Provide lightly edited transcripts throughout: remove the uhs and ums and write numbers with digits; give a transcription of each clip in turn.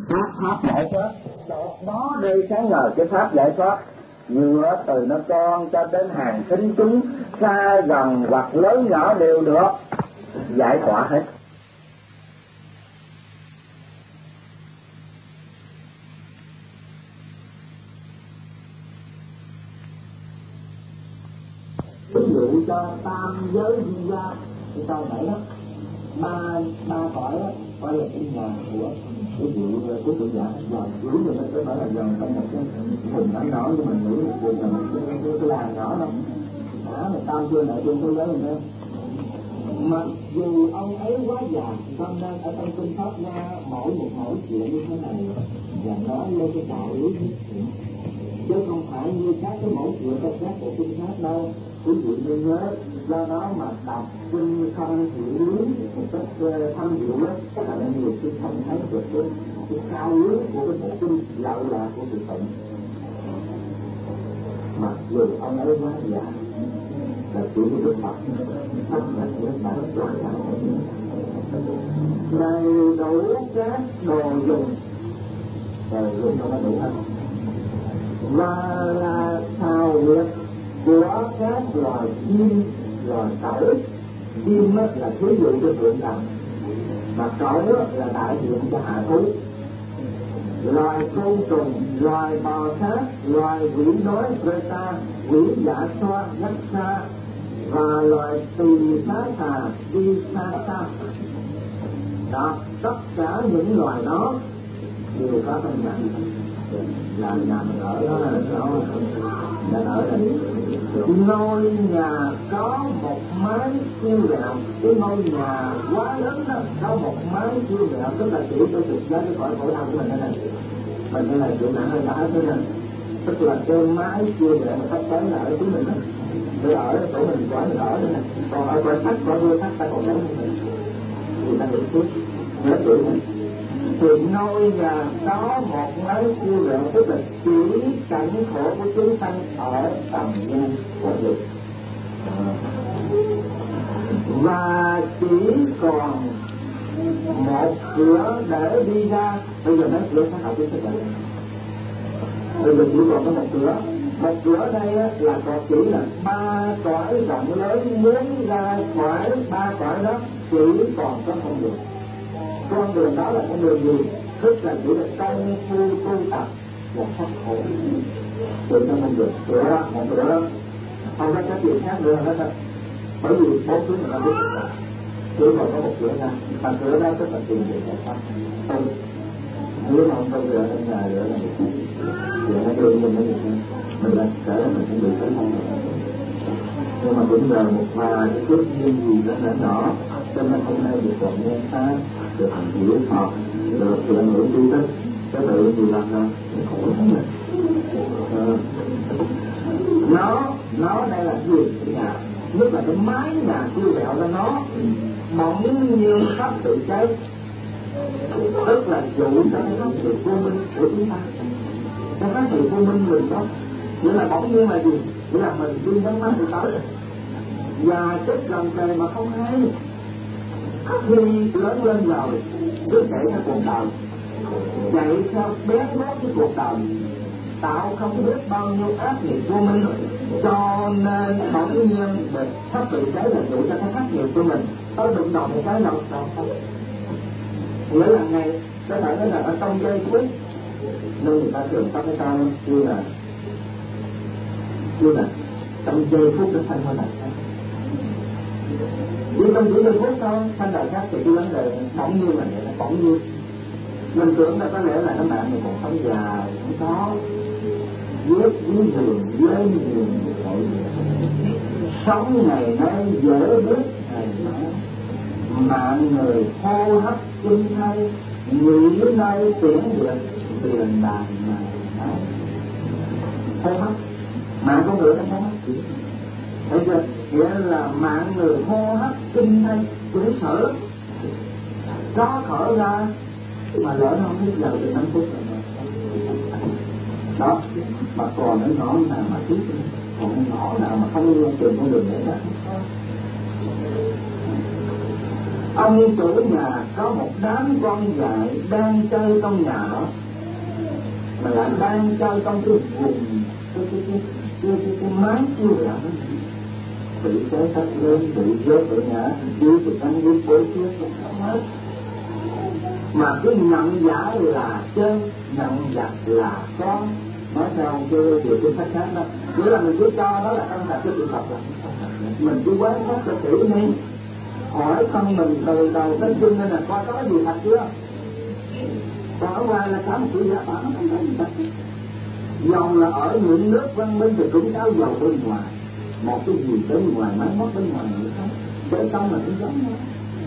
pháp giải thoát, đó đây sáng ngời cái pháp giải thoát, vừa từ nó con cho đến hàng thính chúng, xa gần hoặc lớn nhỏ đều được giải tỏa hết. Ví dụ cho tam giới viên gia thì câu nãy đó, ba cõi đó coi là cái nhà của cái vị của tự giả dòng dưới rồi nó có phải là dòng trong một cái vùng nhỏ nhỏ, nhưng mà nghĩ là vùng là một cái làng nhỏ đâu đó là tam dương ở trên thế giới này thôi. Mặc dù ông ấy quá già, cho nên ở trong kinh pháp ra mỗi chuyện như thế này và nói lên cái đạo lý nhất thiện, chứ không phải như các cái mẫu chuyện trong các bộ kinh khác đâu. Quý vị nên nhớ, do đó mà đọc kinh không hiểu lý một cách thâm diệu đó, là nhiều khi không thấy được cái cao lý của cái bộ kinh lậu là của sự tận. Mặc dù ông ấy quá già là chỉ có Đức Phật tất cả các bạn toàn đầy đủ các đồ dùng nó đủ hết, và là hào nguyệt của các loài chim, loài cẩu. Chim là thí dụ cho thượng đẳng, mà cẩu là đại diện cho hạ thú. Loài côn trùng, loài bò sát, loài quỷ đói Preta, quỷ dạ xoa, nhắc xa, và loài tỳ xá xà, đi xa xa. Đó, tất cả những loài đó đều có trong nhà, là nằm ở đó, là ở đây. Ngôi nhà có một mái siêu vẹo, cái ngôi nhà quá lớn đó có một mái siêu vẹo, tức là chỉ tôi thực giá cái cõi khổ đau của mình đây này, mình đây là chịu nặng hay đã thế này, tức là cái mái siêu vẹo mà sắp tới là ở chúng mình đó, để ở chỗ mình quả mình ở đây này, còn ở cõi thấp cõi vua thấp ta còn lớn hơn mình, người ta nghĩ trước nhớ tuổi mình. Thì ngôi nhà có một mái siêu vẹo, tức là chỉ cảnh khổ của chúng sanh ở tầm nhân của dục, và chỉ còn một cửa để đi ra. Bây giờ nói cửa xã hội chúng ta, bây giờ chỉ còn có một cửa. Một cửa đây là còn chỉ là ba cõi rộng lớn, muốn ra khỏi ba cõi đó chỉ còn có con đường. Con đường đó là con đường gì? Tức là chỉ là công phu tu tập và khắc khổ. Đường trong con đường, cửa đó, một cửa đó, không có cái gì khác nữa hết á. Bởi vì bốn thứ người ta biết được rồi, chỉ còn có một cửa ra, và cửa đó tức là tiền để giải thoát. Nếu mà không có cửa trong nhà nữa là cửa nó đưa mình đến mình là kể là mình cũng bị tới không rồi. Nhưng mà cũng nhờ một vài cái phước duyên gì đó nhỏ, cho nên hôm nay được còn nghe pháp, được hành hiểu Phật, được tận hưởng tri thức, cái tự gì làm rồi, khổ lắm rồi. Nó đây là gì? Nhà, nhất là cái mái nhà siêu vẹo cho nó bỗng như sắp tự cháy, tức là dụ cho cái pháp sự vô minh của chúng ta. Cái pháp sự vô minh mình đó, nghĩa là bỗng nhiên là gì? Nghĩa là mình đi đến pháp tự tới và chết gần kề mà không hay. Khi lớn lên rồi cứ chạy theo cuộc đời, chạy theo bén gót cái cuộc đời, tạo không biết bao nhiêu ác nghiệp vô minh, cho nên bỗng nhiên mình sắp tự cháy là dụ cho cái ác nghiệp của mình tới đụng đầu một cái đâu không. Nghĩa là ngày có thể nói là ở trong giây phút, nên người ta thường có cái câu như là trong giây phút nó thành hơn này. Chỉ trong những giây phút thôi, thành đời khác thì cái vấn đề bỗng nhiên là vậy, bỗng nhiên mình tưởng là có lẽ là các bạn mình còn sống dài, không có viết dưới giường với nhiều tội sống ngày nay dễ biết ngày mai, mạng người hô hấp kinh thay, nghĩ nơi tiễn biệt tiền đàn mà hô hấp, mạng con người không hô hấp gì. Thấy chưa? Nghĩa là mạng người hô hấp kinh thay, cũng sợ lắm. Có thở ra mà lỡ nó không biết giờ từ 5 phút rồi đó, mà còn nó nhỏ nào mà tiếp, còn nhỏ nào mà không trường con đường để ra. Ông chủ nhà có một đám con dại đang chơi trong nhà đó, mà lại đang chơi trong cái vùng cái mái chiêu là bị cái sách lên, bị rớt ở nhà, đi thì đang đi bố chiếc hết. Mà cái nhận giả là chơi, nhận giặc là con. Nói theo cái điều kinh sách khác đó, nghĩa là mình cứ cho đó là tâm thật, cái sự thật là mình cứ quán sát cho kỹ đi, hỏi thân mình từ đầu tới chân nên là coi có cái gì thật chưa. Còn ở ngoài là cả một sự giả bảo, nó không có gì thật. Dầu là ở những nước văn minh thì cũng có dầu bên ngoài, một cái gì bên ngoài, máy móc bên ngoài nữa không, bên trong là cũng giống đó.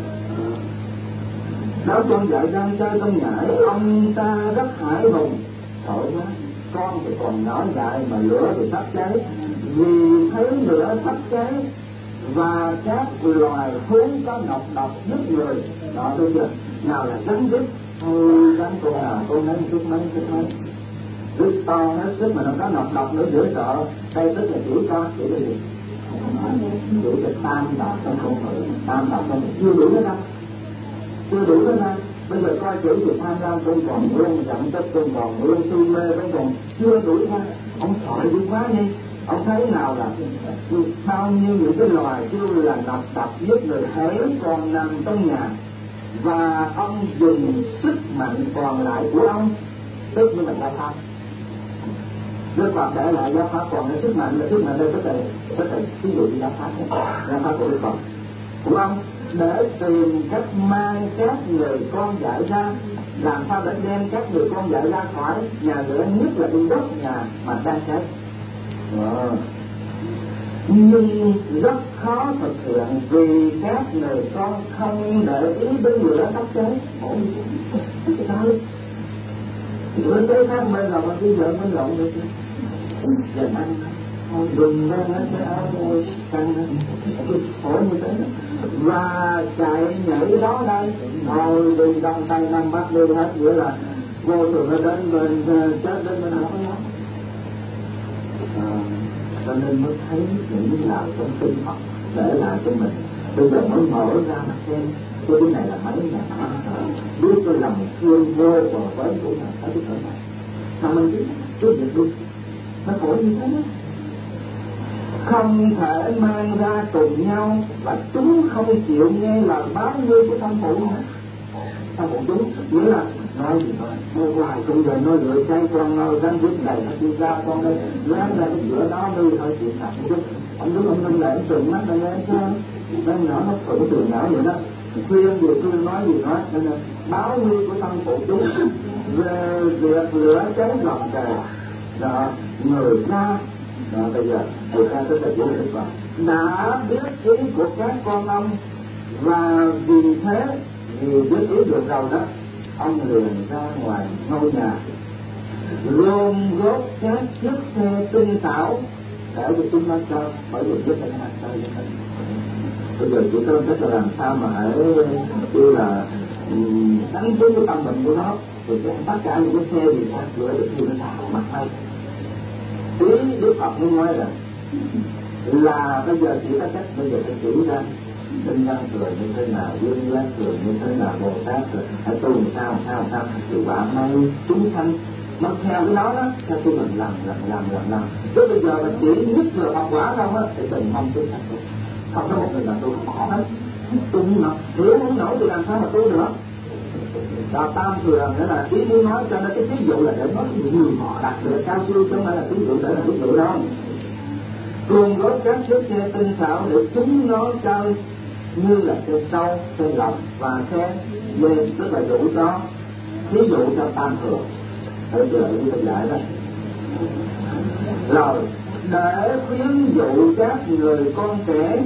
Đó con dạy đang chơi trong nhà, ông ta rất hãi hùng, tội quá, con thì còn nhỏ dại mà lửa thì sắp cháy, vì thấy lửa sắp cháy và các loài thú có nọc độc giết người. Đó bây giờ nào là rắn giết, thôi rắn con nào con mấy chút mấy rất to hết sức mà nó có nọc độc nữa dễ sợ. Đây tức là chỉ có chỉ là gì? Chỉ là tam độc trong con người, tam độc trong người chưa đủ nữa đâu, chưa đủ nữa đâu. Bây giờ coi chữ thì tham lam không còn luôn, giận tức không còn luôn, si mê không còn, chưa đủ ra. Ông sợ đi quá đi. Ông thấy nào là bao nhiêu những cái loài kêu là nọc độc giết người hãy còn nằm trong nhà, và ông dùng sức mạnh còn lại của ông, tức như là giáo pháp. Đức Phật để lại giáo pháp còn cái sức mạnh là đây có thể ví dụ như giáo pháp của Đức Phật, đúng không? Để tìm cách mang các người con dại ra, làm sao để đem các người con dại ra khỏi nhà lửa, nhất là đi đốt nhà mà đang cháy. Nhưng rất khó thực hiện vì các người con không để ý đến lửa tắt cháy. Lửa cháy khác bên là con đi vợ bên lộn được chứ. Giờ ăn thôi đừng ra hết cái áo căng khổ như thế, và chạy nhảy đó đây thôi đi đông tay nam bắc đi hết, nghĩa là vô thường nó đến bên chết đến bên đó. Cho nên mới thấy những lời trong kinh Phật để lại cho mình. Bây giờ mới mở ra mà xem cái này là mấy ngàn năm biết tôi làm thương vô bờ với của mình ở cái cỡ này mà mình biết cái việc đi nó khổ như thế đó. Không thể mang ra cùng nhau và chúng không chịu nghe lời báo như của thân phụ nữa. Thân phụ chúng nghĩa là nói gì thôi, mua hoài cũng vậy, nói lựa cháy con rắn giết đầy nó đi ra con đây ráng ra cái giữa đó đi thôi chuyện thật chứ. Ông đứng ông nâng lại trừng mắt đây chứ đang nhỏ nó thử từ nhỏ vậy đó, khuyên gì khuyên nói gì nói, nên là báo nguy của thân phụ chúng về việc lửa cháy lòng trời đó người ra đó. Bây giờ người ta sẽ phải giữ được vào đã biết ý của các con ông, và vì thế vì biết ý được rồi đó, ông liền ra ngoài ngôi nhà gom góp các chiếc xe tinh xảo để cho chúng nó cho, bởi vì chiếc xe hàng chơi cho mình. Bây giờ chỉ có cách là làm sao mà hãy kêu là đánh trúng cái tâm bệnh của nó, thì tất cả những cái xe gì khác gửi được như nó xảo mặt hay. Ý Đức Phật mới nói là bây giờ chỉ có cách bây giờ phải chỉ ra tinh nhân cười như thế nào, dương giác cười như thế nào, Bồ Tát cười, hãy tu làm sao thì quả may chúng sanh nó theo cái đó đó, theo tôi mình làm. Chứ bây giờ mình chỉ nhất là học quả không á thì đừng mong chúng sanh tu, không có một người nào tu không khó hết, tu như nào hiểu không nổi thì làm sao mà tu được. Và tam thừa nghĩa là ý muốn nói cho nên cái ví dụ là để nói những người họ đạt được cao siêu, chứ không phải là ví dụ để là ví dụ đâu. Gồm góp các chiếc xe tinh xảo để chúng nó chơi như là xe trâu, xe lộc và xe dê, tức là dụ cho ví dụ cho tam thừa. Ở giờ như tôi dạy đó. Rồi để khuyến dụ các người con trẻ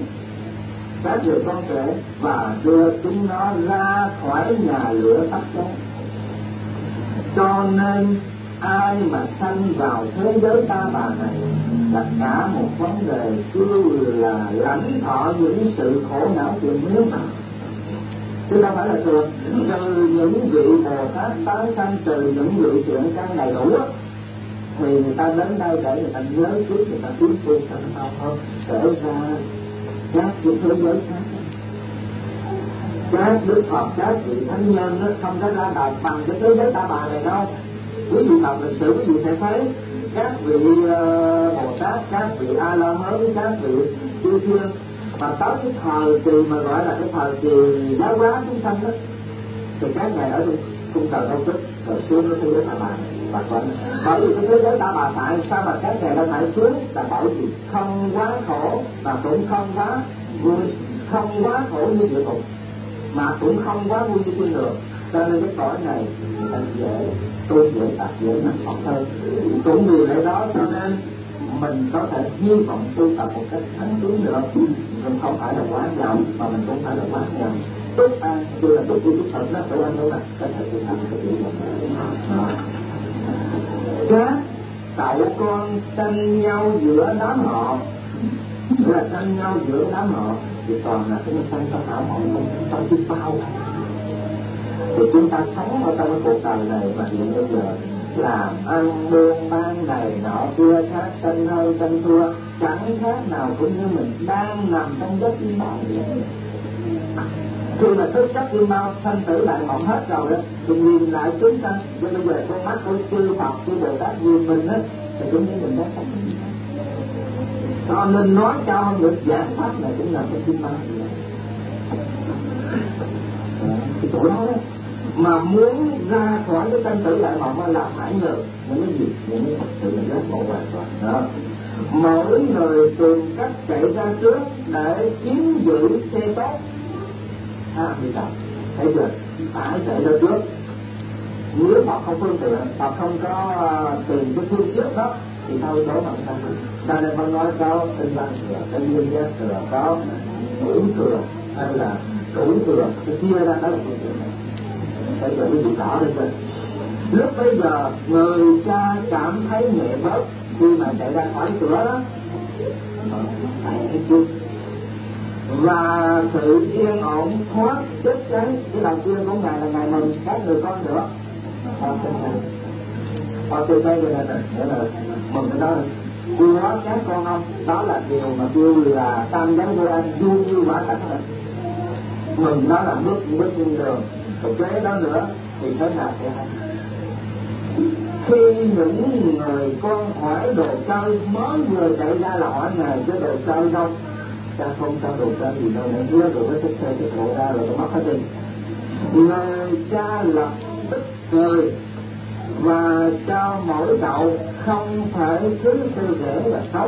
và đưa chúng nó ra khỏi nhà lửa tắt cháy. Cho nên ai mà sanh vào thế giới ta bà này là cả một vấn đề kêu là lãnh thọ những sự khổ não phiền miên, chứ đâu phải là thường. Từ những vị Bồ Tát tái sanh, từ những vị chuyện căn đầy đủ á, thì người ta đến đây để người ta nhớ trước, người ta tiến tu cho nó cao hơn, để ra các cái thế giới khác. Các đức Phật, các vị thánh nhân nó không có ra đời bằng cái thế giới ta bà này đâu. Quý vị đọc lịch sử quý vị sẽ thấy các vị Bồ Tát, các vị A La Hán, các vị chư thiên, mà tới cái thời kỳ mà gọi là cái thời kỳ giáo hóa chúng sanh đó, thì các ngài ở trong cung trời Đông Tích rồi xuống cái thế giới ta bà và còn bởi vì cái thế giới ta bà tại sao mà các ngài đã phải xuống là bởi vì không quá khổ và cũng không quá vui, không quá khổ như địa ngục mà cũng không quá vui như thiên đường, cho nên cái cõi này người ta dễ tu dễ tập dễ nặng học hơn. Cũng vì lẽ đó cho nên mình có thể hy vọng tu tập một cách thánh tiến được, mình không phải là quá giàu mà mình cũng phải là quá nghèo. Tốt an tôi là tốt yêu thật đó, phải ăn đâu là có thể tu tập cái điều này. Các cậu con tranh nhau giữa đám họ, là tranh nhau giữa đám họ thì toàn là cái tranh trong hảo họ trong biết bao. Thì chúng ta sống ở trong cái cuộc đời này mà hiện bây giờ làm ăn buôn bán này nọ kia khác, tranh hơn tranh thua, chẳng khác nào cũng như mình đang nằm trong giấc chim bao vậy. Khi mà thức giấc chim bao sanh tử lại mộng hết rồi đó, thì nhìn lại chúng sanh, cho bây giờ con mắt của chư Phật, chư Bồ Tát nhìn mình á, thì cũng như mình đang sống. Cho nên nói cho hơn được giảng pháp này cũng là cái chim bao vậy. Thì chỗ đó mà muốn ra khỏi cái sanh tử lại mộng là phải nhờ những cái gì, những cái thật sự là giác ngộ hoàn toàn đó. Mỗi người tìm cách chạy ra trước để chiếm giữ xe tốt. Đi đâu thấy chưa, phải chạy ra trước. Nếu Phật không phương tiện, Phật không có tìm cái phương trước đó thì thôi đổ bằng không. Cho nên con nói có tinh văn thừa, có duyên giác thừa, có ngưỡng thừa hay là đủ thừa, cái chia ra đó là phương tiện này. Bây giờ quý vị rõ đây rồi. Lúc bây giờ người cha cảm thấy nhẹ bớt khi mà chạy ra khỏi cửa đó, thấy chưa? Và sự yên ổn thoát chết cháy. Cái đầu tiên của ngài là ngài mừng các người con nữa. Tôi thấy cái này nghĩa là mừng cái đó của các con ông, đó là điều mà kêu là tam giới vô anh du như quả cảnh này. Mừng đó là bước trên đường. Rồi kế đó nữa thì thế nào sẽ hay. Khi những người con hỏi đồ chơi mới vừa chạy ra là hỏi ngài cái đồ chơi đâu, cha không cho đồ chơi gì đâu, để hứa rồi mới thích chơi cái bộ ra rồi nó mất hết đi. Người cha lập tức cười và cho mỗi cậu không phải thứ sư rẻ và xấu,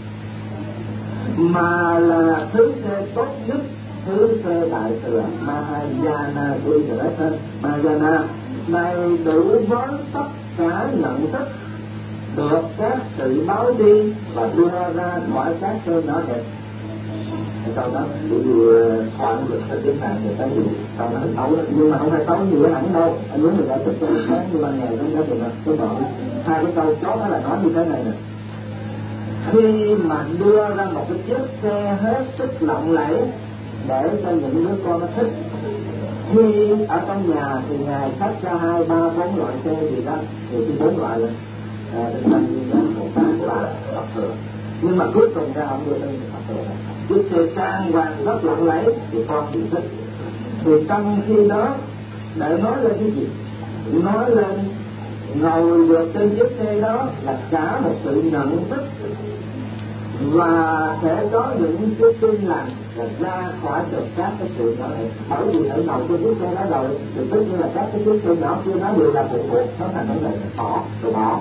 mà là thứ xe tốt nhất, thứ xe đại thừa Mahayana của Israel. Mahayana đầy đủ với tất cả nhận thức được các sự báo đi và đưa ra khỏi các cơ nhỏ đẹp. Câu đó vừa thoại được cái tiếng này người ta dùng câu nói xấu đó, nhưng mà không phải xấu nhiều hẳn đâu. Anh muốn người ta thích cho sáng như ban ngày nó được cái bỏ hai cái câu chót đó là nói như thế này nè: khi mà đưa ra một cái chiếc xe hết sức lộng lẫy để cho những đứa con nó thích, khi ở trong nhà thì ngài xách ra 2, 3, 4 loại xe gì đó, thì cái 4 loại rồi tinh thần như là một cái là Phật thừa, nhưng mà cuối cùng ra ông đưa lên Phật thừa này. Chiếc xe sang hoàng rất lộng lẫy thì con bị thích. Thì trong khi đó để nói lên cái gì? Nói lên ngồi được trên chiếc xe đó là cả một sự nhận thức và sẽ có những cái tin lành là ra khỏi được các cái sự nhỏ này. Bởi vì ở ngồi trên chiếc xe đó rồi thì tất nhiên là các cái chiếc xe nhỏ kia nó đều là phụ thuộc, nó thành vấn đề bỏ rồi bỏ.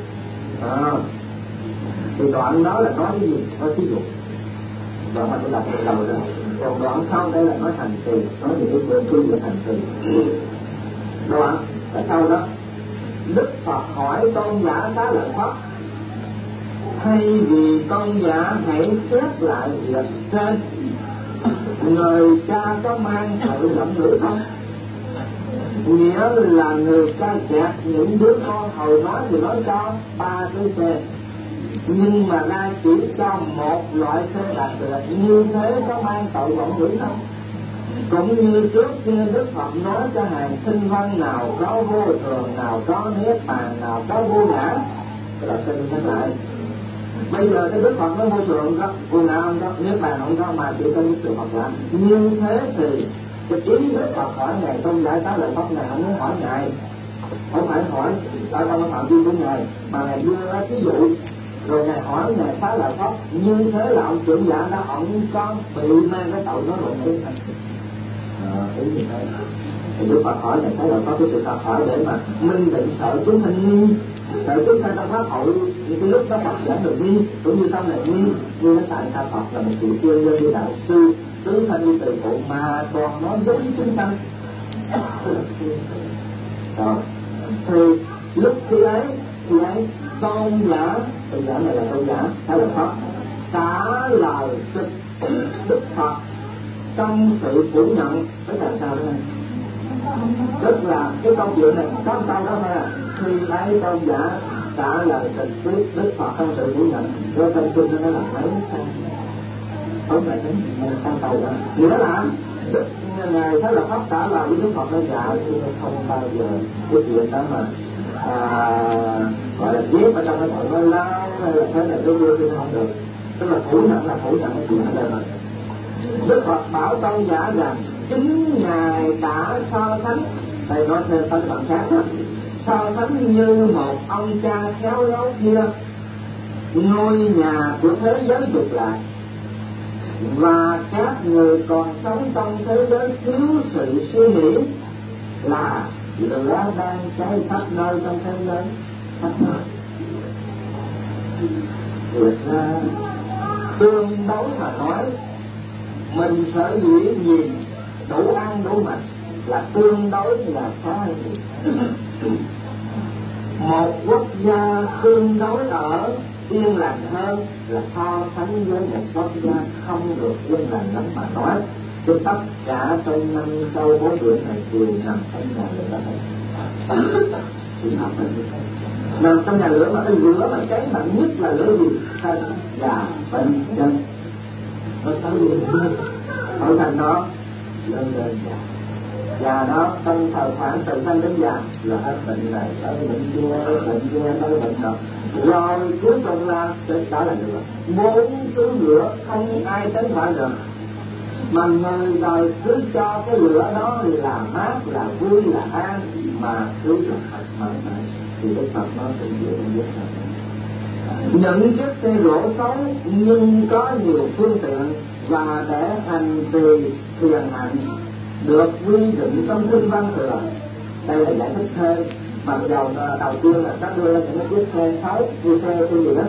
Thì đoạn đó là nói cái gì? Nói ví dụ đoạn mà tôi đọc từ đầu rồi. Còn đoạn sau đây là nói hành trì, nói về cái phương phương về hành trì. Đoạn ở sau đó Đức Phật hỏi tôn giả Xá Lợi Phất: thay vì tôn giả hãy xét lại việc trên, người cha có mang sự lẩm ngữ không? Nghĩa là người cha dẹp những đứa con hồi nói thì nói cho 3 cái xe, nhưng mà ra chỉ cho một loại xe đạt được, như thế có mang tội lẩm ngữ không? Cũng như trước kia Đức Phật nói cho hàng sinh văn nào có vô thường, nào có niết bàn, nào có vô ngã, là xin nhắc lại. Bây giờ cái Đức Phật nói vô thường đó, vô ngã không có, niết bàn không có, mà chỉ có những sự Phật làm. Như thế thì Cái ý Đức Phật hỏi Ngài trong giải Xá Lợi Pháp, Ngài không muốn hỏi Ngài, không phải hỏi ở trong cái phạm vi của Ngài, mà Ngài đưa ra ví dụ, rồi Ngài hỏi Ngài Xá Lợi Pháp như thế là ông trưởng giả đã ông con bị mang cái tội nó luận ý như thế. Thì Đức Phật hỏi Ngài Xá Lợi Pháp cái sự thật hỏi để mà minh định sợ chúng sanh nghi, sợ chúng sanh trong pháp hội những cái lúc đó Phật giảng được nghi, cũng như sau này nghi nó tại sao Phật là một vị chuyên nhân như đạo sư tứ thanh đi từ phụ mà còn nói dối với chúng sanh. Rồi thì lúc khi ấy tôn giả này là tôn giả hay là Phật trả lời trực Đức Phật trong sự phủ nhận. Tức là sao đây? Tức là cái câu chuyện này có một câu đó thôi à. Khi ấy tôn giả trả lời trực tiếp Đức Phật trong sự phủ nhận, rồi trong kinh nó là mấy không phải trong câu đó. Nghĩa là Ngài Thái Lập Pháp trả lời với Đức Phật nói dạ không bao giờ cái chuyện đó mà gọi là viết ở trong cái hội nói lao hay là thế này cái đưa không được. Tức là phủ nhận cái chuyện này mà. Đức Phật bảo tôn giả rằng chính Ngài đã so sánh, đây nói thêm phân đoạn khác đó, so sánh như một ông cha khéo léo kia ngôi nhà của thế giới dục lạc, và các người còn sống trong thế giới thiếu sự suy nghĩ là lửa đang cháy khắp nơi trong thế giới khắp nơi. Thực ra tương đối mà nói, mình sở dĩ nhìn đủ ăn đủ mặc là tương đối là khá. Một quốc gia tương đối ở yên lành hơn là so sánh với một quốc gia không được yên lành lắm mà nói. Chứ tất cả trong năm châu bốn biển này đều nằm trong nhà lửa đó. Nằm trong nhà lửa mà cái lửa mà cháy mạnh nhất là lửa gì? Thân, già, bệnh, chân. Nó tới gì? Ở thành đó lên già. Già đó trong thời khoảng từ sanh đến già là hết bệnh này tới bệnh kia tới bệnh nọ, rồi cuối cùng là đó là lửa. Bốn thứ lửa không ai tránh khỏi được, mà người đời cứ cho cái lửa đó là mát, là vui, là an, mà cứ là thật mà thì Đức Phật nói cũng dễ biết rồi. Những chiếc xe gỗ xấu nhưng có nhiều phương tiện và để hành trì thiền hạnh được quy định trong kinh Văn Thừa. Đây là giải thích thêm, mặc dầu đầu tiên là các đưa những cái chiếc xe xấu như xe gì đó,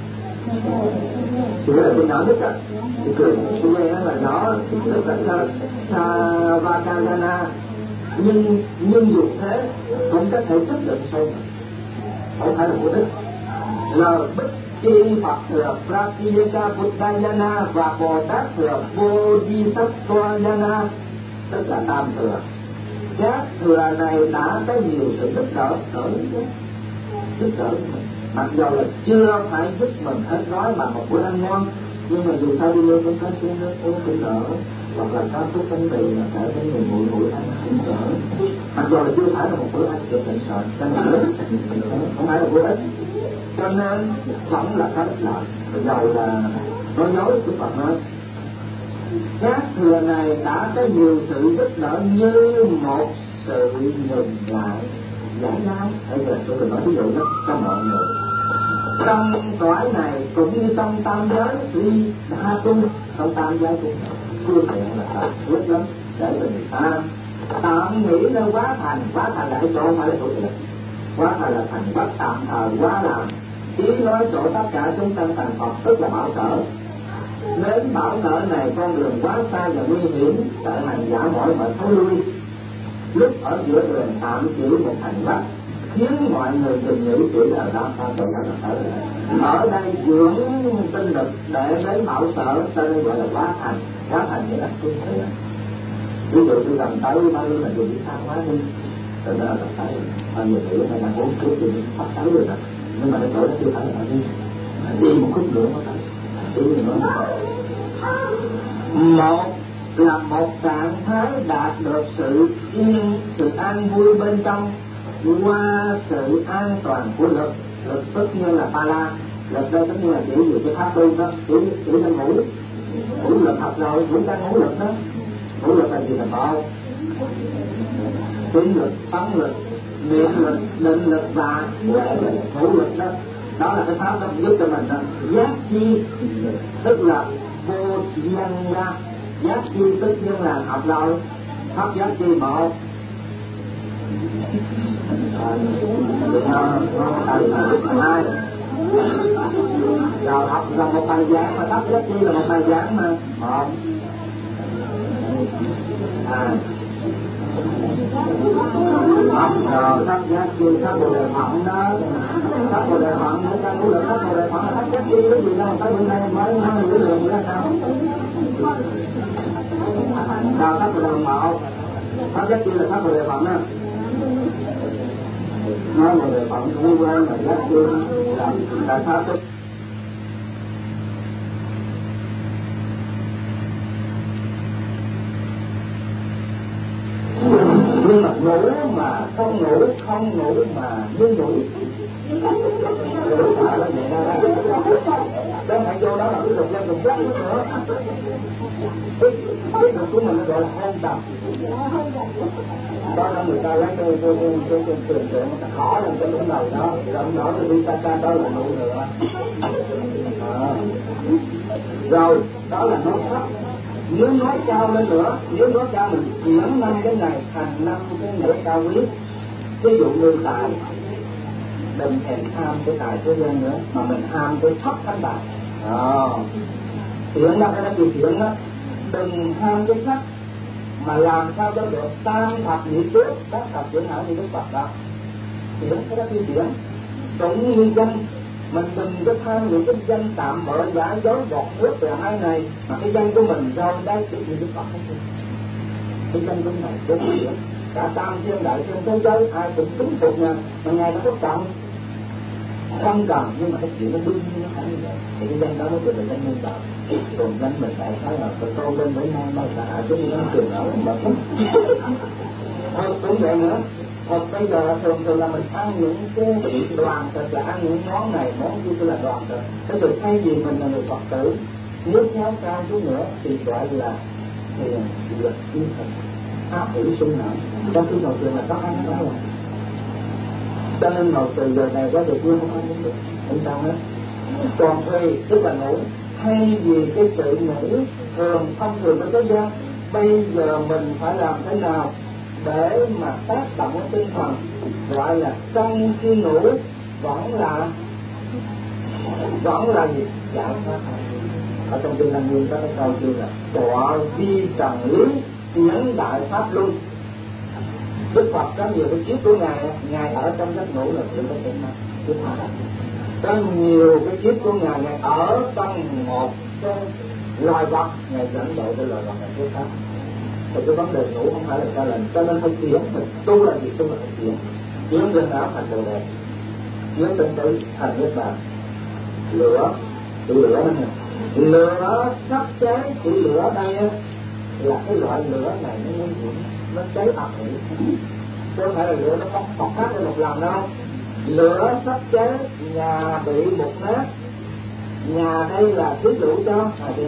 chỉ là cái nhỏ nhất á, thì cái xe là nhỏ, rất là Savakayana, nhưng dù thế cũng có thể chấp được sâu, không phải là của Đức. Lời Bích Chi Phật Thừa Pratyeka Buddhayana và Bồ Tát Thừa Bodhisattvayana, tức là tam thừa. Các thừa này đã có nhiều sự giúp đỡ mặc dù là chưa phải giúp mình hết gói bằng một bữa ăn ngon, nhưng mà dù sao đi luôn cũng có chén nước uống cũng đỡ, hoặc là có thuốc bánh mì mà kể đến người nguội ăn cũng đỡ. Mặc dù là chưa phải là một bữa ăn cực thịnh soạn, cho nên không phải là bữa ít, cho nên vẫn là có ích lợi. Rồi là nói dối của Phật nói các thừa này đã có nhiều sự giúp đỡ như một sự nhường lại giải lao. Bây giờ tôi nói ví dụ đó cho mọi người. Trong cõi này cũng như trong tam giới Ly Đa Tu, trong tam giới cũng phương tiện là thật rất lắm để cho người ta tạm nghĩ nơi quá thành là cái chỗ không phải là chỗ thiệt. Quá thành là thành bất tạm thời quá làm. Ý nói chỗ tất cả chúng sanh thành Phật tức là bảo sở. Đến bảo sở này con đường quá xa và nguy hiểm, tại hành giả mỏi mệt thối lui. Lúc ở giữa đường tạm chịu một thành vách, khiến mọi người đừng nghĩ chỉ là đó ta tự là ở đây dưỡng tinh lực để đến bảo sở, cho nên gọi là quá thành nghĩa là phương tiện. Ví dụ tôi gần tới bao nhiêu là dùng cái thang hóa đi, rồi đó là gần tới bao nhiêu tuổi hay là 4 tuổi thì sắp tới rồi đó, nhưng mà cái chỗ đó chưa phải là đi một khúc nữa mà đi nữa. Một là một trạng thái đạt được sự yên, sự an vui bên trong qua sự an toàn của lực tất nhiên là ba la. Lực đây tất nhiên là chỉ gì cái pháp tu đó, chỉ là ngũ lực học rồi, ngũ căn ngũ lực đó. Thủ lực là gì là có tính lực, tấn lực, niệm lực, định lực và huệ lực. Thủ lực đó, đó là cái pháp đó giúp cho mình giác chi, tức là vô nhân ra. Giác chi tức nhân là học rồi, pháp giác chi một. Hai rồi học là một bài giảng mà pháp giác chi là một bài giảng mà một. Rồi pháp giác chi, pháp bồ đề phận đó, pháp bồ đề phận nữa ta cũng được. Pháp bồ đề phận là pháp giác chi cái gì đâu mà tới hôm nay mới hiểu được ra sao. Rồi pháp bồ đề một, pháp giác chi là pháp bồ đề phận đó. Nói bồ đề phận cũng quen là giác chi là pháp thức. Nhưng mà ngủ mà không ngủ, không ngủ mà như ngủ. Đó phải vô đó là cái dục lên dục giác nữa. Cái dục của mình gọi là hôn trầm. Đó là người ta lấy cái trường tượng khó làm cho cái đầu đó. Rồi ông nói là đi ta đó là ngủ nữa. Rồi đó là nói thấp. Nếu nói cao lên nữa, nếu nói cao mình chuyển 5 cái này thành 5 cái nghĩa cao quý. Ví dụ như tài, đừng thèm tham cái tài thế gian nữa, mà mình tham cái thấp thanh tài. Chuyển ra cái đó gì chuyển đó, đừng tham cái thấp, mà làm sao cho được tam thập nhị trước, các thập chuyển hảo như Đức Phật đó. Chuyển cái đó chuyển, cũng như danh. Mình đừng có tham những cái danh tạm bợ giả dối bọt nước về hai này, mà cái danh của mình rồi đây chỉ như Đức Phật không thôi. Cái danh của này rất nhiều, cả tam thiên đại thiên thế giới ai cũng kính phục nha, mà ngài nó có cần không cần, nhưng mà cái chuyện nó đương nhiên nó phải như vậy, thì cái danh đó mới được là danh nhân đạo. Còn danh mình đại khái là phải tôn lên với nhau bao cả chúng nó trường ở mà không. Thôi cũng vậy nữa. Thật bây giờ thường là mình ăn những cái đoàn thịt, là ăn những món này, món kia là đoàn thịt. Thế rồi thay vì mình là người Phật tử, nếu kéo cao chút nữa thì gọi là thiền lực thiên thần, pháp hỷ sinh nở. Trong khi ngồi thiền là có ăn đó rồi. Cho nên ngồi từ giờ này qua giờ kia không ăn được, không sao hết. Còn thuê tức là ngủ, thay vì cái sự ngủ thông thường của thế gian, bây giờ mình phải làm thế nào để mà tác động cái tinh thần, gọi là trong khi ngủ vẫn là gì? Giải thoát. Ở trong kinh Lăng Nghiêm có cái câu kia là tọa vi trần lý tiến đại pháp luân. Đức Phật có nhiều cái kiếp của ngài ở trong giấc ngủ là chỉ có thể nói. Có nhiều cái kiếp của ngài ở trong một cái loài vật, ngài dẫn độ cái loài vật này trước khác. Thì cái vấn đề ngủ không phải là sai lầm, cho nên phải chuyển. Mình tu là gì? Tu là phải chuyển lên áo thành bồ đề, chuyển tinh tử thành niết bàn. Lửa, chữ lửa này, lửa sắp cháy. Chữ lửa ở đây là cái loại lửa này nó nguy hiểm, nó cháy ập hủy, chứ không phải là lửa nó bộc phát lên một lần đâu. Lửa sắp cháy, nhà bị mục nát. Nhà đây là thí dụ cho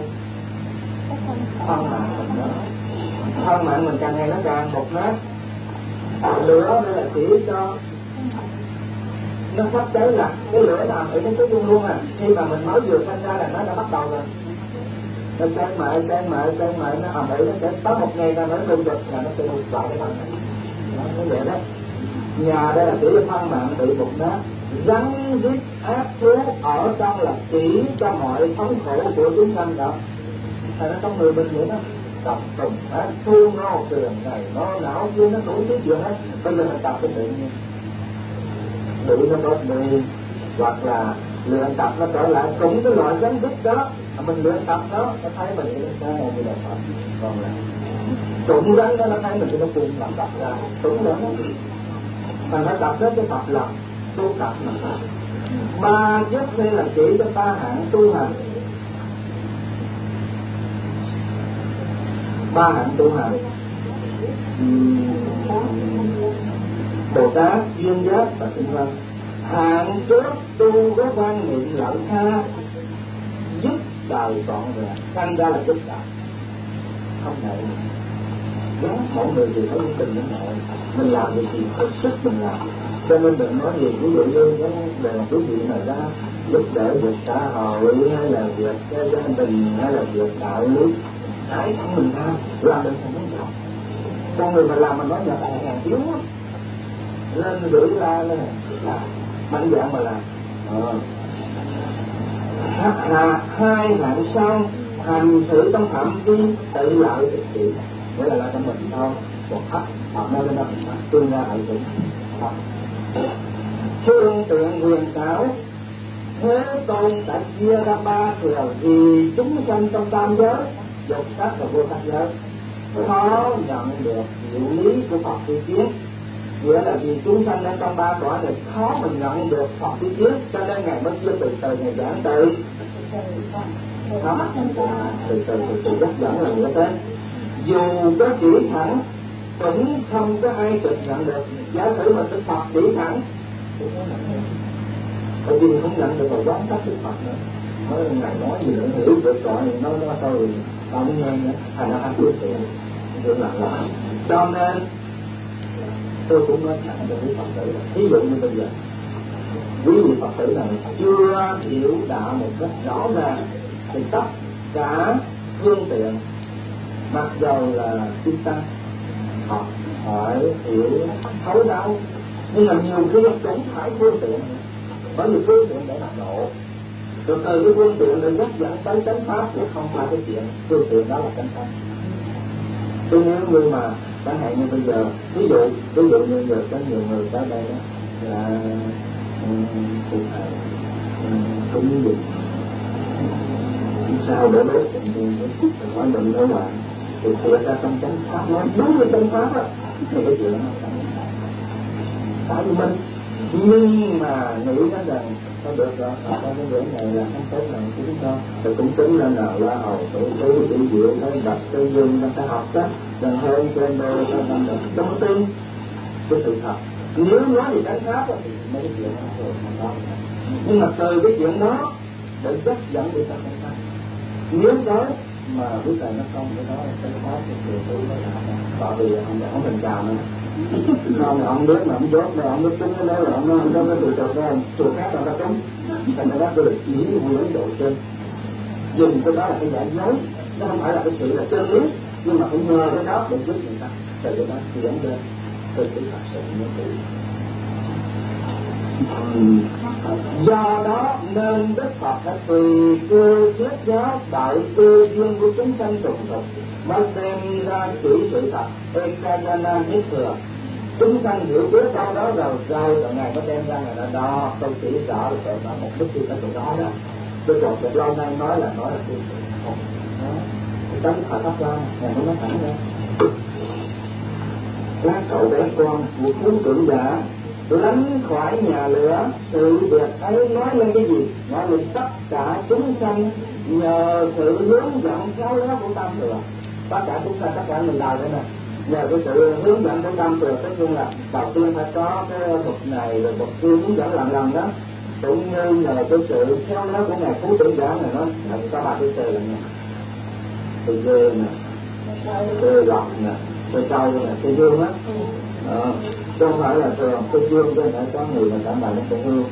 thân mạng mình đó, thân mạng mình càng ngày nó càng mục nát. Lửa đây là chỉ cho nó sắp cháy, là cái lửa nào phải nó cháy luôn luôn à. Khi mà mình mới vừa sinh ra là nó đã bắt đầu rồi, nó cháy mãi nó ầm ĩ, nó sẽ có một ngày nào nó lưu được là nó sẽ đục vào cái thân này. Nó vậy đó. Nhà đây là chỉ cho thân mạng bị mục nát. Rắn giết ác thú ở trong là chỉ cho mọi thống khổ của chúng sanh đó. Thì nó trong người mình vậy đó, tập tùng ác thú nó trường này nó não kia nó nổi tiếng chuyện hết. Bây giờ mình tập cái tự nhiên đuổi nó bớt đi, hoặc là luyện tập nó trở lại cũng cái loại rắn giết đó. Mình luyện tập nó thấy mình cái sao như là Phật. Còn là trụng rắn đó nó thấy mình cái nó cùng làm tập ra trụng đó. Thành phải tập đến cái tập lập tu tập mà. Ba giấc đây là chỉ cho ba hạng tu hành. Ba hạng tu hành: Bồ Tát, duyên giác và tinh văn. Hạng trước tu có quan niệm lợi tha, dứt đời trọn vẹn, sanh ra là dứt đời, không thể. gắn mọi người thì phải tình với mọi, mình làm việc gì hết sức mình làm, cho nên đừng nói gì ví dụ như cái đề quý vị mà ra giúp đỡ việc xã hội hay là việc gia đình hay là việc đạo lý, hãy không mình làm được thành công trọng. Con người mà làm mình nói nhà tài hàng yếu nên gửi ra là mạnh dạng mà làm. Hai hạng sau hành xử trong phạm vi tự lợi thực hiện, nghĩa là cho mình thôi, một thấp hoặc nơi lên tương ra hại chúng. Phương tiện huyền xảo, Thế Tôn đã chia ra ba thừa vì chúng sanh trong tam giới, dục sắc và vô sắc giới khó nhận được diệu lý của Phật tri kiến, nghĩa là vì chúng sanh ở trong ba cõi này khó mình nhận được Phật tri kiến, cho nên ngài mới chia từ ngày giảng từ từ rất dẫn là như thế. Dù có chỉ thẳng cũng không có ai trực nhận được. Giả sử mà Đức Phật chỉ thẳng, bởi vì không nhận được rồi quán cách Đức Phật nữa. Nói ngài nói gì nữa hiểu được rồi, nó thôi không nghe nữa, thành ra anh quyết định được làm. Cho nên tôi cũng nói thẳng cho quý Phật tử, ví dụ như bây giờ quý vị Phật tử này chưa hiểu đạo một cách rõ ràng thì tất cả phương tiện mặc dầu là chúng ta học hỏi hiểu thấu đáo, nhưng mà nhiều khi cũng phải phương tiện, bởi vì phương tiện để làm độ, rồi từ cái phương tiện để dắt dẫn tới chánh pháp thì không phải cái chuyện phương tiện đó là chánh pháp. Tôi nếu như mà chẳng hạn như bây giờ ví dụ như giờ có nhiều người tới đây đó là cụ thể cũng như vậy, sao để đối tượng như nói bệnh đó là thì thiệt ra trong chánh pháp nói đúng như chánh pháp á thì cái chuyện đó tại vì mình, nhưng mà nghĩ nó rằng có được rồi, có cái bữa này là không tốt là chúng cho thì cũng tính lên nào la hầu tổ tư tự diệu hay đặt tư dương nó sẽ học đó gần hơn trên đôi cho năm được trong tin cái sự thật. Nếu nói về chánh pháp thì mấy cái chuyện nó thường không có, nhưng mà từ cái chuyện đó để dắt dẫn đi sang chánh pháp. Nếu nói mà quý thầy nó không cái đó là chánh pháp thì tôi mới làm tại vì ông mình chào nữa không, ông biết mà ông dốt mà ông biết chúng nó nói là ông có cái từ trục ra chùa khác là nó trúng, thành ra tôi được chỉ nguyên độ trên dùng cái đó là cái giả dối, nó không phải là cái sự là chân lý, nhưng mà cũng nhờ cái đó để giúp người ta từ cái đó dẫn lên từ cái thật sự như thế. Do đó nên Đức Phật đã tùy cơ thuyết giáo đại cơ duyên của chúng sanh tụng tục mới đem ra chỉ sự thật ekajana nhất thừa. Chúng sanh hiểu biết đâu đó rồi ngài mới đem ra ngài đo tôi chỉ rõ được rồi một đức khi ta tụng đó đó. Tôi còn được lâu nay nói là tôi không đó tánh thật pháp ra ngài mới nói thẳng ra. Các cậu bé con của phú trưởng giả lánh khỏi nhà lửa, sự việc ấy nói lên cái gì? Nói lên tất cả chúng sanh nhờ sự hướng dẫn khéo léo của tam thừa. Tất cả chúng sanh, tất cả mình đời đây nè, nhờ cái sự hướng dẫn của tam thừa, tất nhiên là đầu tiên phải có cái thuật này rồi một kia hướng dẫn lần đó, cũng như nhờ cái sự khéo léo của ngài phú trưởng giả này nói có ba cái từ là nè, từ dê nè, từ lọc nè, từ trâu nè, từ dương á. Chứ không phải là thường cái dương chứ phải có người mà cảm bài nó sẽ hương.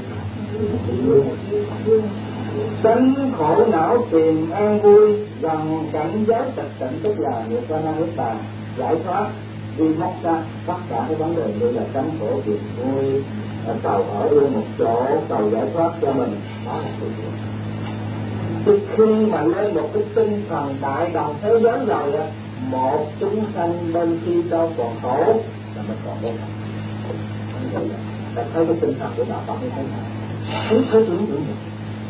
Tránh khổ não tìm an vui, gần cảnh giới tịch tịnh tức là người ta năng ước bà giải thoát đi móc ra tất cả cái vấn đề như là tránh khổ tìm vui, cầu ở yên một chỗ, cầu giải thoát cho mình, đó là sự việc. Thì khi mà lên một cái tinh thần đại đồng thế giới rồi á, một chúng sanh bên khi đâu còn khổ là mình còn vô thành. Ta thấy cái tinh thần của đạo Phật như thế nào? Thấy tưởng tượng được.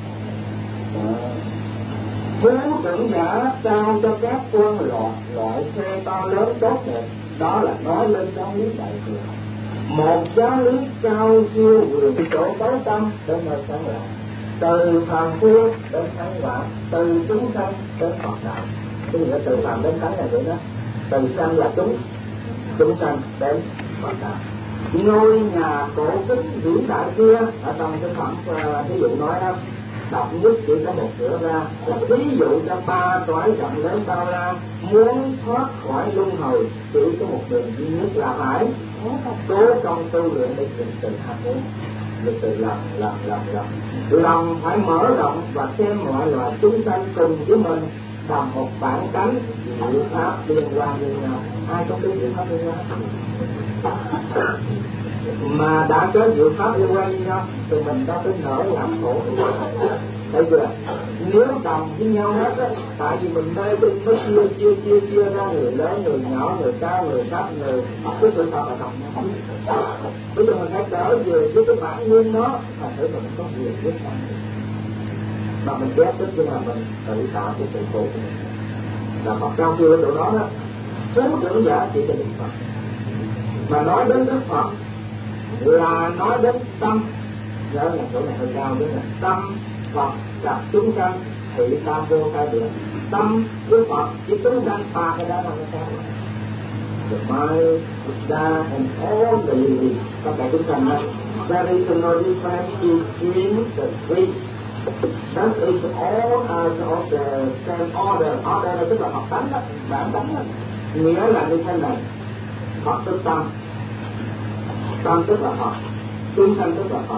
Phú trưởng giả trao cho các quân loại xe to lớn tốt đẹp, đó là nói lên giáo lý đại thừa. Một giáo lý cao siêu vượt chỗ tối tâm đến nơi sáng lạc, từ phàm phu đến thánh quả, từ chúng sanh đến Phật đạo. Cái nghĩa từ phàm đến thánh là vậy đó. Từ sanh là chúng sanh đến Phật đạo. Ngôi nhà cổ kính vĩ đại kia ở trong cái phẩm ví dụ nói đó độc nhất chỉ có một cửa ra. Ví dụ cho ba cõi rộng lớn bao la, muốn thoát khỏi luân hồi chỉ có một đường duy nhất là phải cố công tu luyện để chuyển từ ham muốn. Từ lòng phải mở rộng và xem mọi loài chúng sanh cùng với mình bằng một bản tánh diệu pháp liên quan với nhau. Ai có biết diệu pháp liên quan? Mà đã có diệu pháp liên quan với nhau thì mình có cái nở làm khổ. Thấy chưa? Nếu đồng với nhau hết á, tại vì mình mê tinh mới chia ra người lớn, người nhỏ, người cao, người thấp, người cái sự thật là đồng nhau. Bây giờ mình hãy trở về với cái bản nguyên đó, mà thấy mình có nhiều biết rằng mà mình ghét tức nhưng mà mình tự tạo cái sự khổ của mình. Là Phật cao siêu ở chỗ đó đó, số trưởng giả chỉ là Đức Phật. Mà nói đến Đức Phật là nói đến tâm. Nhớ là chỗ này hơi cao đó là tâm Phật gặp chúng sanh thị tam vô khai được. Tâm Đức Phật với chúng sanh ba cái đó là cái sao? The mind, Buddha and all the living. Tất cả chúng sanh này, there is no difference between the three. That is all of the same order. Order là tức là học tánh đó, bản tánh đó. Nghĩa là như thế này. Phật tức tâm, tâm tức là Phật, chúng sanh tức là Phật.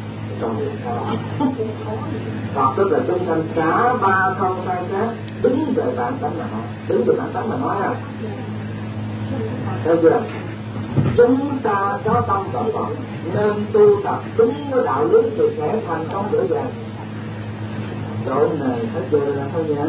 Phật tức là chúng sanh, cả ba không sai khác, đứng về bản tánh mà nói, đứng về bản tánh mà nói à. Thấy chưa? Chúng ta có tâm và Phật nên tu tập đúng với đạo lý thì sẽ thành công dễ dàng. Chỗ này hết giờ là thôi nhá.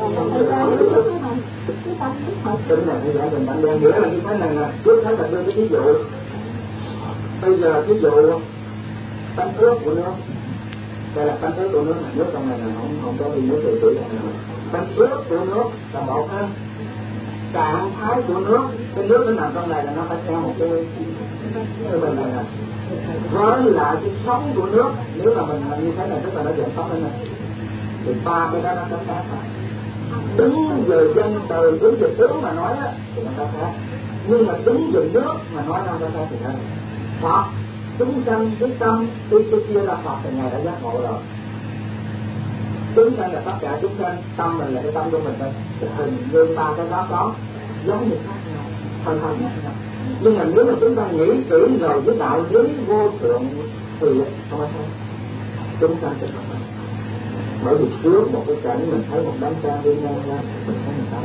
Tính này phải giải mình bạn đen, nghĩa là như thế này nè. Trước hết là đưa cái ví dụ. Bây giờ ví dụ tánh ướt của nước. Đây là tánh ướt của nước, nước trong này là không có đi nước tự tử này. Tánh ướt của nước là một ha. Trạng thái của nước, cái nước nó nằm trong này là nó phải theo một cái bên này nè. Với lại cái sống của nước, nếu mà mình làm như thế này tức là nó dẫn sống lên này. Thì ba cái đó nó có khác. Đứng về danh từ, đứng về tướng mà nói á thì nó có khác. Nhưng mà đứng về nước mà nói nó có khác thì thế. Phật, chúng sanh, cái tâm, cái kia là Phật thì Ngài đã giác ngộ rồi. Chúng sanh là tất cả chúng sanh, tâm mình là cái tâm của mình thôi. Hình như ba cái đó có giống như khác nhau, thân khác nhau. Nhưng mà nếu mà chúng ta nghĩ kỹ rồi với đạo lý vô thượng thì không phải thôi. Chúng sanh sẽ không phải. Bởi vì trước một cái cảnh mình thấy một đám tang đi ngang ra, mình thấy người ta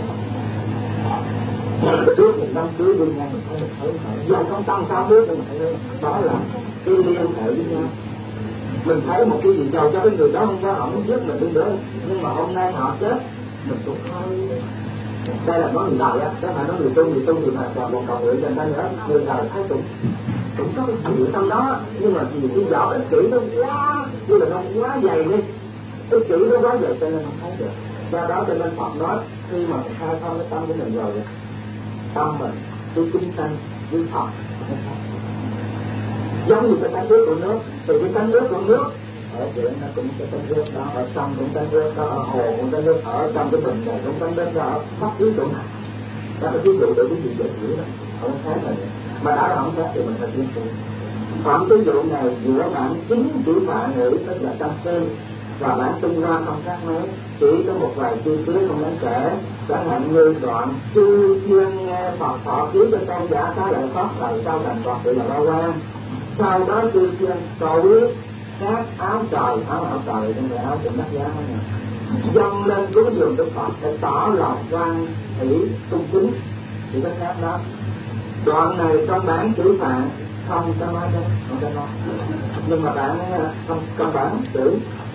trước một đám cưới đi ngang mình thấy mình hớn hở. Dầu không tâm sao biết mình thấy đó là cái liên hệ với nhau. Mình thấy một cái gì giàu cho cái người đó không có họ muốn giết mình đi nữa, nhưng mà hôm nay họ chết mình cũng hơi. Đây là nói người đời á, chứ phải nói người tu thì mà còn một cầu nguyện dành ra nữa. Người đời thấy cũng có cái chuyện trong đó, nhưng mà nhiều cái vỏ ích kỷ nó quá, như là nó quá dày đi. Cái chữ nó quá dày cho nên không thấy được. Do đó cho nên Phật nói khi mà mình khai thông cái tâm của mình rồi, tâm mình với chúng sanh với Phật giống như cái tánh nước của nước. Thì cái tánh nước của nước ở chuyện nó cũng cái tánh nước đó, ở sông cũng tánh nước đó, ở hồ cũng tánh nước, ở trong cái bình này cũng tánh nước đó, ở bất cứ chỗ nào. Đó là ví dụ để quý vị dễ hiểu đó, không khác là vậy. Mà đã là không khác thì mình phải tiếp tục. Còn ví dụ này giữa bản chính chữ Phạn ngữ tức là tâm tư và bản Trung Hoa không khác mấy, chỉ có một vài chi tiết không đáng kể. Chẳng hạn như đoạn chư thiên nghe Phật thọ ký cho tôn giả Xá Lợi Phất là sau thành Phật tự là Ba Quan. Sau đó chư thiên cầu quyết các áo trời trong cái áo cũng đắt giá hết nè, dâng lên cúng dường Đức Phật để tỏ lòng quan hỷ cung kính, chỉ có khác đó. Đoạn này trong bản chữ Phạn không có nói đâu, không có nói. Nhưng mà bản trong bản chữ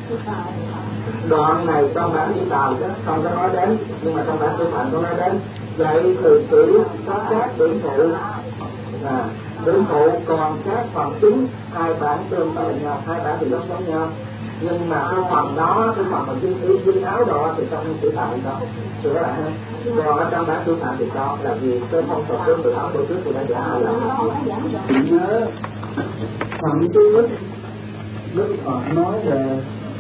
đoạn này trong bản chữ Tàu chứ không có nói đến, nhưng mà trong bản chữ Phạn có nói đến. Vậy thì chỉ có các điểm phụ điểm phụ còn các phần chính hai bản tương tự nhau, hai bản thì giống nhau, nhưng mà cái phần đó, cái phần mà dính áo đó thì trong chữ Tàu đó sửa lại ha. Còn ở trong bản chữ Phạn thì có là vì cái phong tục của người áo bữa trước thì đã giả là nhớ phần thứ Đức Phật nói về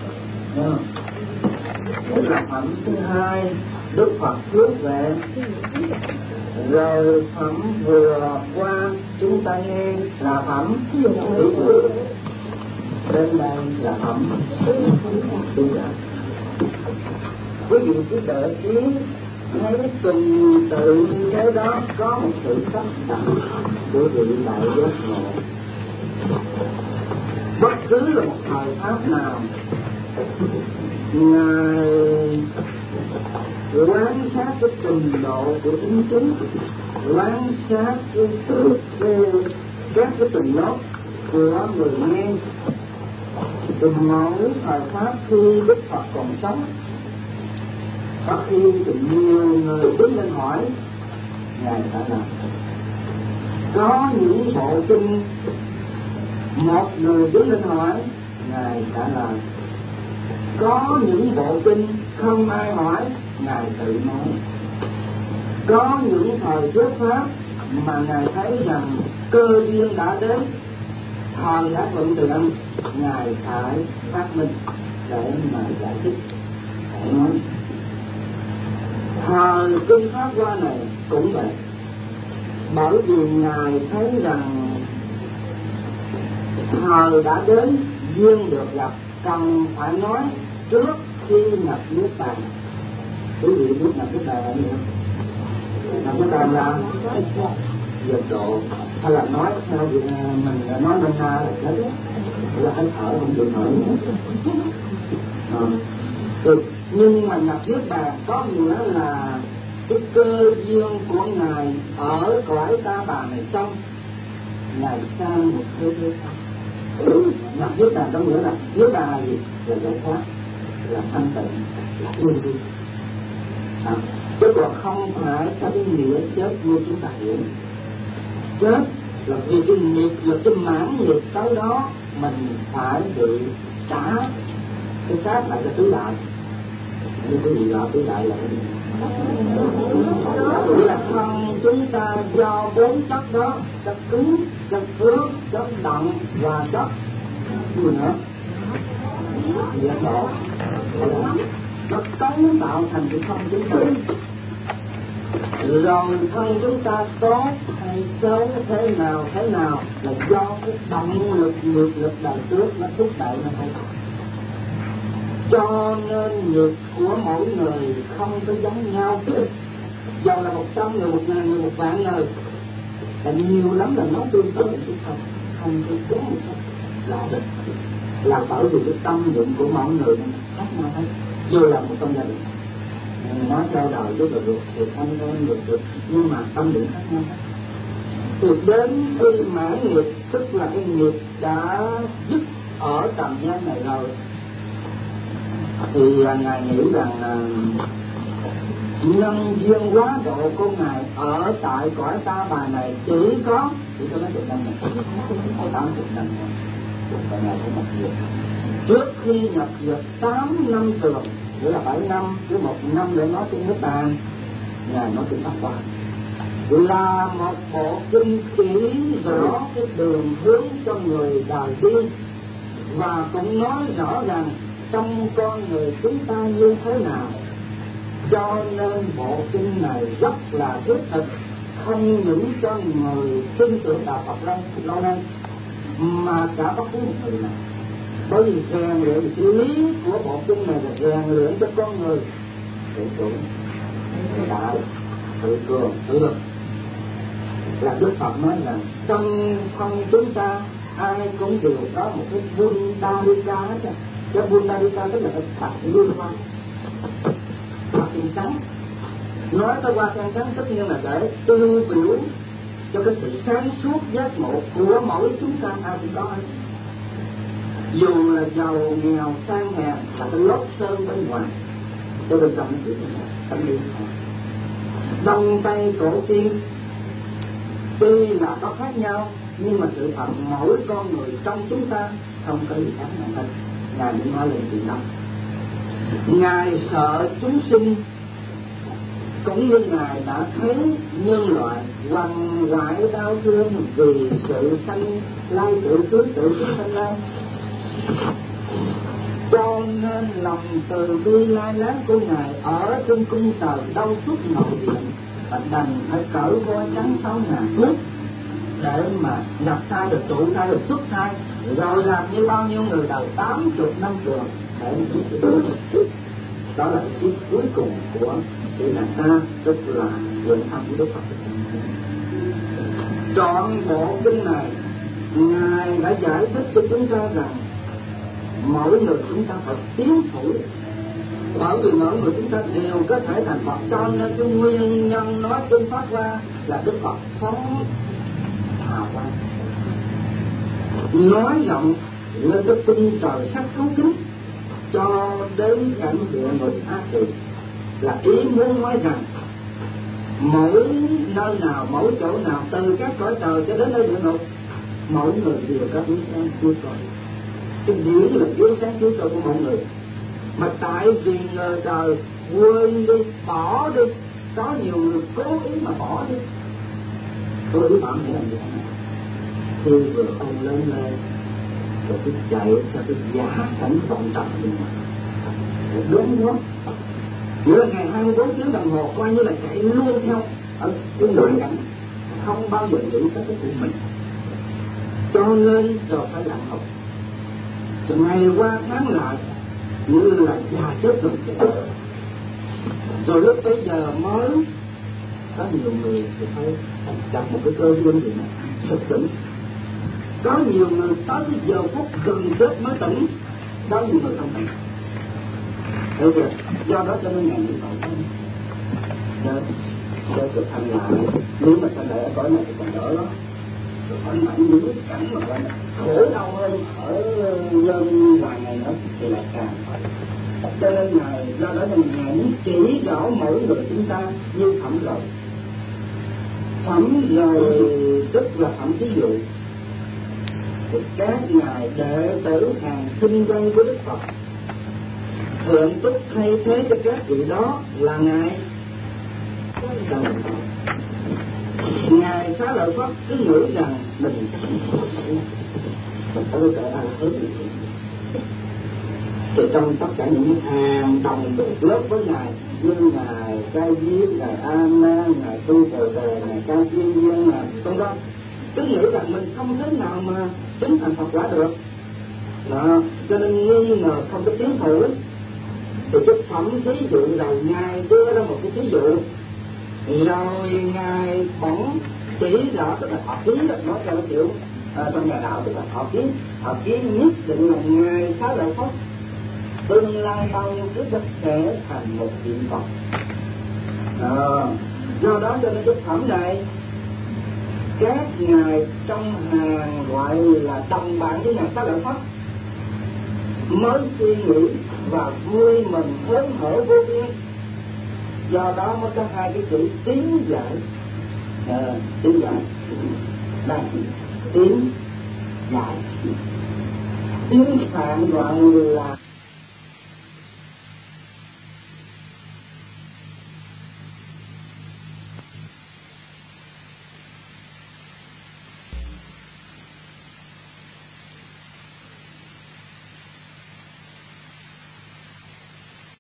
phẩm thứ hai Đức Phật thuyết về, rồi phẩm vừa qua chúng ta nghe là phẩm thứ Đến đây là ẩm đúng rồi. Quý vị cứ đợi ý thấy tuần tự như thế đó có một sự sắp đặt quý vị lại giác ngộ. Bất cứ là một thời pháp nào Ngài quan sát cái trình độ của chính chúng, quan sát các cái tình nốt của người nghe. Từ mỗi thời pháp khi Đức Phật còn sống, có khi thì nhiều người đứng lên hỏi Ngài trả lời. Có những bộ kinh một người đứng lên hỏi Ngài trả lời. Có những bộ kinh không ai hỏi Ngài tự nói. Có những thời thuyết pháp mà Ngài thấy rằng cơ duyên đã đến, thời đã thuận tiện, Ngài phải phát minh để mà giải thích, để nói. Thời kinh Pháp Hoa này cũng vậy, bởi vì Ngài thấy rằng thời đã đến, duyên được gặp, cần phải nói trước khi nhập niết bàn. Quý vị biết nhập niết bàn là gì không? Nhập niết bàn là diệt độ, hay là nói theo mình nói bên na là chết, là hơi thở không chịu thở nữa. Nhưng mà nhập niết bàn có nghĩa là cái cơ duyên của Ngài ở cõi ta bà này xong, Ngài sang một thế giới khác. Nhập niết bàn có nghĩa là niết bàn là gì? Là giải thoát, là thanh tịnh, là yên vui. Chứ còn không phải cái nghĩa chết như chúng ta hiểu. Chết là vì cái nghiệp, là cái mãn nghiệp tới đó mình phải bị trả cái xác lại cho tứ đại. Như quý vị gọi tứ đại là cái gì? Nghĩa là thân chúng ta do bốn chất đó, chất cứng, chất phước, chất động và chất gì nữa? Nhiệt độ. Nó cấu tạo thành cái thân chúng ta. Rồi thân chúng ta tốt hay xấu thế nào là do cái động lực, nghiệp lực đời trước nó thúc đẩy nó thay đổi. Cho nên nghiệp của mỗi người không có giống nhau. Dầu là 100 người, 1000 người, 1.000 người, là nhiều lắm là nó tương tự chứ không có giống một cách lạ được. Là bởi vì cái tâm niệm của mỗi người khác nhau hết. Dù là một trong gia đình nói theo đời rất là được anh em được, nhưng mà tâm niệm khác nhau hết. Thì đến khi mãn nghiệp, tức là cái nghiệp đã dứt ở trần gian này rồi, thì Ngài nghĩ rằng nhân duyên quá độ của Ngài ở tại cõi ta bà này chỉ có mấy chục năm này, 80 năm này, và Ngài cũng nhập diệt. Trước khi nhập diệt 8 năm trường, nghĩa là 7 năm, cứ 1 năm để nói trên nước bàn, Ngài nói trên Pháp Hoa là một bộ kinh chỉ rõ cái đường hướng cho người đời đi, và cũng nói rõ rằng trong con người chúng ta như thế nào. Cho nên bộ kinh này rất là thiết thực, không những cho người tin tưởng đạo Phật lâu nay, mà cả bất cứ một người nào. Bởi vì rèn luyện cái lý của bộ kinh này là rèn luyện cho con người tự chủ, tự đại, tự cường, tự lực. Là Đức Phật nói rằng trong thân chúng ta ai cũng đều có một cái Pundarika hết. Cái Pundarika tức là cái thật liên hoa, hoa sen trắng. Nói tới hoa sen trắng tất nhiên là để tiêu biểu cho cái sự sáng suốt giác ngộ của mỗi chúng ta, ai cũng có hết. Dù là giàu nghèo sang hèn là cái lốp sơn bên ngoài, cho bên trong nó chỉ là tấm liên hoa. Đông Tây cổ tiên tuy là có khác nhau, nhưng mà sự thật mỗi con người trong chúng ta không có gì khác nhau hết. Ngài mới nói lên chuyện đó. Ngài sợ chúng sinh, cũng như Ngài đã thấy nhân loại quằn quại đau thương vì sự sanh lai tự cưới tự kiến sanh lai. Cho nên lòng từ bi lai láng của Ngài ở trên cung trời đâu suốt nội điện, và đành phải cởi voi trắng 6.000 suốt để mà nhập thai được, trụ thai được, xuất thai rồi làm như bao nhiêu người đời 80 năm trường để biết đó là cái cuối cùng của sự là ta, tức là nguyện thăm của Đức Phật. Trọn bộ kinh này Ngài đã giải thích cho chúng ta rằng mỗi người chúng ta phải tiến thủ, bởi vì mỗi người chúng ta đều có thể thành Phật, cho nên cái nguyên nhân nói kinh Pháp ra là Đức Phật phóng hào quang, nói rộng lên cái tinh trời sắc thấu kính cho đến cảnh địa ngục ác quỷ, là ý muốn nói rằng mỗi nơi nào, mỗi chỗ nào, từ các cõi trời cho đến nơi địa ngục, mỗi người đều có ánh sáng Chúa Trời. Cái điển là ánh sáng Chúa Trời của mọi người, mà tại vì người đời quên đi, bỏ đi, có nhiều người cố ý mà bỏ đi. Tôi biết bạn hãy làm gì thế nào? Khi vừa không lớn lên rồi tôi chạy cho tôi giả cảnh vọng trần bên ngoài, đúng không? Nghĩa là ngày 24 tiếng đồng hồ coi như là chạy luôn theo ở cái ngoại cảnh, không bao giờ nghĩ tới cái của mình. Cho nên rồi phải lặng học, rồi ngày qua tháng lại như là già chết rồi chết. Rồi lúc bây giờ mới có nhiều người thì thấy trong một cái cơ duyên gì này thực tỉnh, có nhiều người tới cái giờ phút gần chết mới tỉnh, có nhiều người không tỉnh. Hiểu chưa? Do đó cho nên Ngài niệm Phật để được thanh lại. Nếu mà thanh lại ở cõi này thì còn đỡ lắm. Rồi thanh lại những cảnh mà là khổ đau hơn ở nhân vài ngày nữa thì lại càng phải. Cho nên Ngài, do đó cho nên Ngài muốn chỉ rõ mỗi người chúng ta như phẩm rồi. Phẩm rồi tức là phẩm thí dụ. Thì các ngài đệ tử hàng kinh văn của Đức Phật thượng túc thay thế cho các vị đó là Ngài Xá Lợi Phất cứ nghĩ rằng mình phải trở thành thứ thì trong tất cả những hàng đồng lớp với Ngài như Ngài Ca Diếp, Ngài A Nan, Ngài Tu Bồ Đề, Ngài Ca Diên Viên, Ngài trong đó cứ nghĩ rằng mình không thế nào mà chứng thành Phật quả được đó, cho nên nghi ngờ không có tiến thủ. Thì cái phẩm thí dụ rồi Ngài đưa ra một cái thí dụ, rồi Ngài bỗng chỉ rõ tức là thọ ký đó, nói theo kiểu trong nhà đạo tức là thọ ký nhất định là Ngài Xá Lợi Phất tương lai bao nhiêu kiếp sẽ thành một vị Phật. Do đó cho nên cái phẩm này các ngài trong hàng gọi là đồng bạn với Ngài Xá Lợi Phất mới suy nghĩ và vui mừng hớn hở vô biên. Do đó mới có hai cái chữ tiến giải. Tiến giải đây, tiến giải. Tiếng Phạn gọi là